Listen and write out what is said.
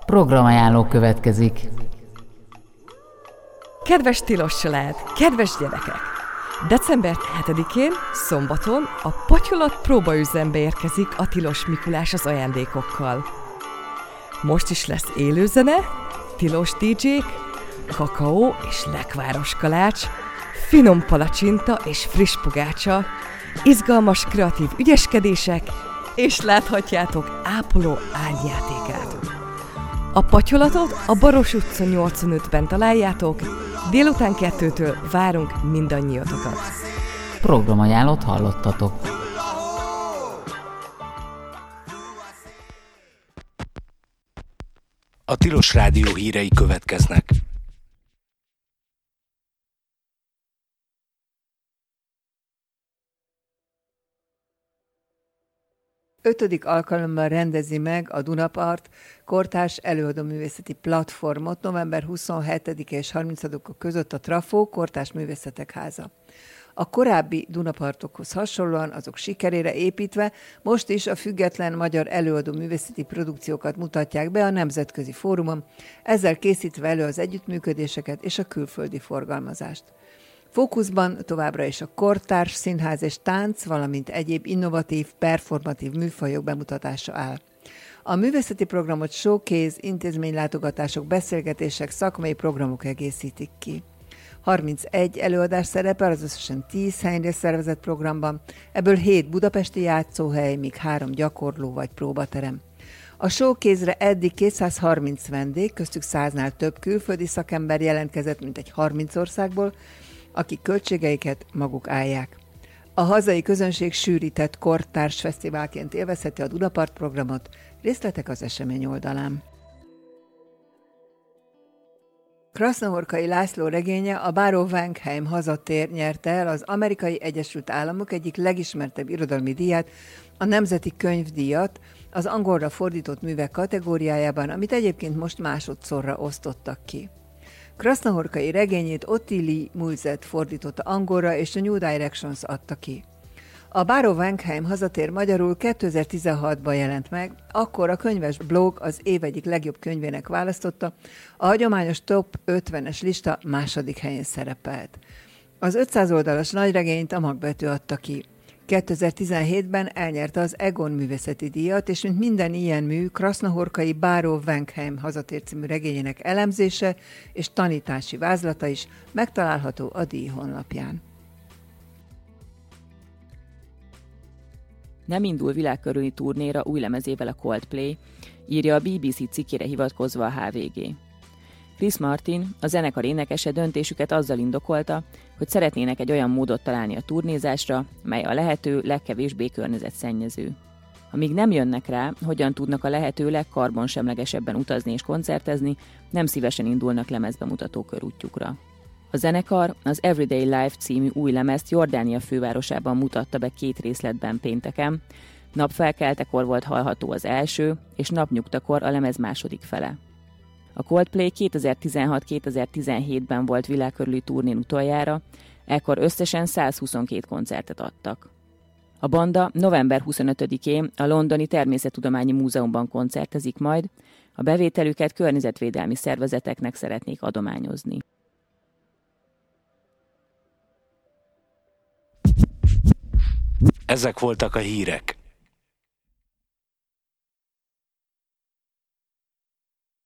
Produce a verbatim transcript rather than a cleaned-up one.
Programajánló következik. Kedves tilos család, kedves gyerekek! december hetedikén, szombaton a Patyolat próbaüzembe érkezik a Tilos Mikulás az ajándékokkal. Most is lesz élőzene, tilos dé dzsék, kakaó és lekváros kalács, finom palacsinta és friss pogácsa, izgalmas kreatív ügyeskedések, és láthatjátok ápoló ágyjátékát. A Patyolatot a Baros utca nyolcvanötben találjátok, délután kettőtől várunk mindannyiatokat. Programajánlót hallottatok. A Tilos Rádió hírei következnek. Ötödik alkalommal rendezi meg a Dunapart kortárs előadóművészeti platformot november huszonhetedike és harmincadika között a Trafó Kortárs Művészetek Háza. A korábbi Dunapartokhoz hasonlóan, azok sikerére építve most is a független magyar előadóművészeti produkciókat mutatják be a Nemzetközi Fórumon, ezzel készítve elő az együttműködéseket és a külföldi forgalmazást. Fókuszban továbbra is a kortárs, színház és tánc, valamint egyéb innovatív, performatív műfajok bemutatása áll. A művészeti programot showcase, intézménylátogatások, beszélgetések, szakmai programok egészítik ki. harmincegy előadás szerepel az összesen tíz helyre szervezett programban, ebből hét budapesti játszóhely, míg három gyakorló vagy próbaterem. A showcase-re eddig kétszázharminc vendég, köztük száznál több külföldi szakember jelentkezett, mint egy harminc országból, akik költségeiket maguk állják. A hazai közönség sűrített kortárs fesztiválként élvezheti a Dunapart programot, részletek az esemény oldalán. Krasznahorkai László regénye, a Báró Wankheim hazatér nyerte el az Amerikai Egyesült Államok egyik legismertebb irodalmi díját, a Nemzeti Könyvdíjat, az angolra fordított művek kategóriájában, amit egyébként most másodszorra osztottak ki. Krasznahorkai regényét Ottilie Mulzet fordította angolra, és a New Directions adta ki. A Báró Wankheim hazatér magyarul kétezer-tizenhatban jelent meg, akkor a könyves blog az év egyik legjobb könyvének választotta, a hagyományos top ötvenes lista második helyén szerepelt. Az ötszáz oldalas nagyregényt a Magbetű adta ki. kétezer-tizenhétben elnyerte az Egon művészeti díjat, és mint minden ilyen mű, Krasznahorkai Báró Wankheim hazatér című regényének elemzése és tanítási vázlata is megtalálható a díj honlapján. Nem indul világkörüli turnéra új lemezével a Coldplay, írja a bé bé cé cikkére hivatkozva a há vé gé. Chris Martin, a zenekar énekese döntésüket azzal indokolta, hogy szeretnének egy olyan módot találni a turnézásra, mely a lehető legkevésbé környezetszennyező. Amíg nem jönnek rá, hogyan tudnak a lehető legkarbonsemlegesebben utazni és koncertezni, nem szívesen indulnak lemezbemutató körútjukra. A zenekar az Everyday Life című új lemezt Jordánia fővárosában mutatta be két részletben pénteken, napfelkeltekor volt hallható az első, és napnyugtakor a lemez második fele. A Coldplay kétezer-tizenhat-kétezer-tizenhétben volt világkörüli turnén utoljára, ekkor összesen százhuszonkét koncertet adtak. A banda november huszonötödikén a Londoni Természettudományi Múzeumban koncertezik majd, a bevételüket környezetvédelmi szervezeteknek szeretnék adományozni. Ezek voltak a hírek.